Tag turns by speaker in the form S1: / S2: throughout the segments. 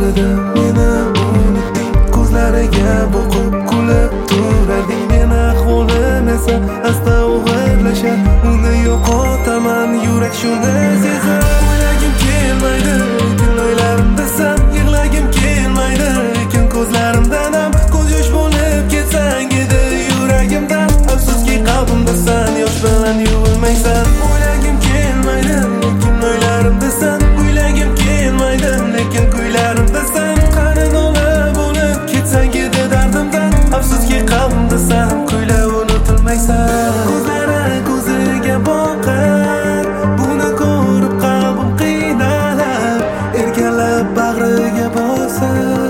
S1: bahorida meni unutding, ko'zlariga boqib kulib turarding. Men ahvolim esa asta og'irlashar, uni yo'qotaman, yurak shuni sezar. O'ylagim kelmaydi, lekin o'ylarimda san, yig'lagim kelmaydi, lekin ko'zlarimda nam. Ko'z yosh bo'lib ketsang edi yuragimdan, afsuski qalbimda san, yosh bilan yuvilmaysan. O'ylagim kelmaydi, lekin o'ylarimda san, o'ylagim kelmaydi, lekin kuylarimda san. Qani nola bo'lib ketsang edi dardimdan, afsuski qalbimda san, kuylab unutilmaysan. Ko'zlari ko'ziga boqar, buni ko'rib qalbim qiynalib, erkalab bag'riga bosar.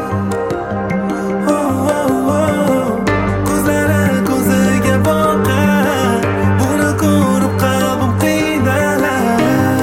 S1: Ko'zlari ko'ziga boqar, buni ko'rib qalbim qiynalib.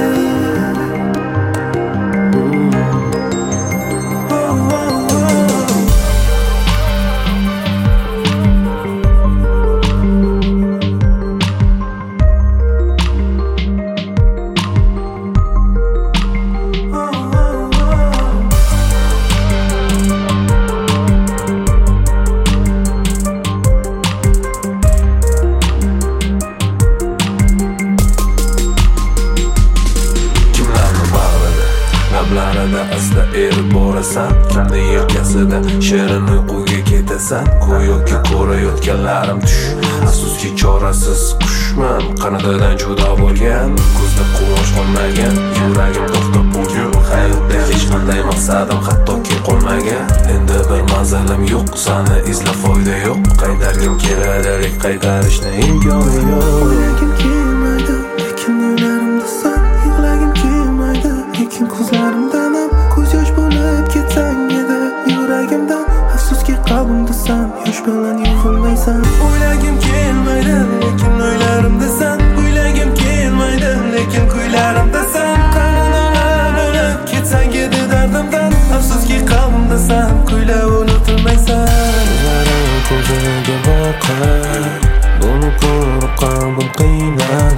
S1: Lablarida asta erib borasan, kimni yelkasida shirin uyquga ketasan. Go'yoki ko'rayotganlarim tush, afsuski chorasiz qushman, qanotidan judo bo'lgan, ko'zda quyosh qolmagan, yuragim to'xtab bo'lgan. Hayotda hech qanday maqsadim hattoki qolmagan. Endi bir manzilim yo'q, sani izlab foyda yo'q. Qaytargim keladi, lek qaytarishni imkoni yo'q. O'ylagim kelmaydi, lekin o'ylarimda san, yig'lagim kelmaydi, lekin ko'zlarimdan ham. Ko'z yosh bo'lib ketsang edi yuragimdan, afsuski qalbimda san, yosh bilan yuvilmaysan. O'ylagim kelmaydi, lekin o'ylarimda san, o'ylagim kelmaydi, lekin kuylarimda san. Qani nola bo'lib ketsang edi dardimdan, afsuski qalbimda san, kuylab unutilmaysan. Ko'zlari ko'ziga boqar, buni ko'rib qalbim qiynalib,